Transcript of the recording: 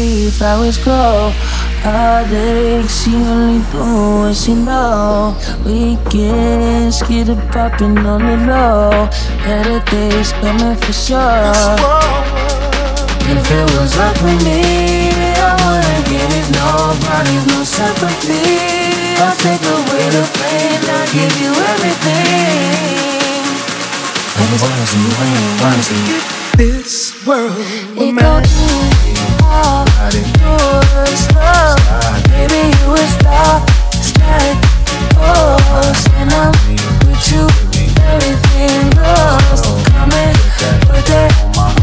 keep flowers grow. Heartache, she only do what she know. Weekends, get it poppin' on the low. Better days coming for sure. If it was up to me, I wouldn't give it nobody, no sympathy. I'll take away the pain, I'll give you everything. I just wanna see you when you wanna see. This world it goes all yours, love. Baby, you a star, it's like oh, and I'm with you, everything goes. Come and put that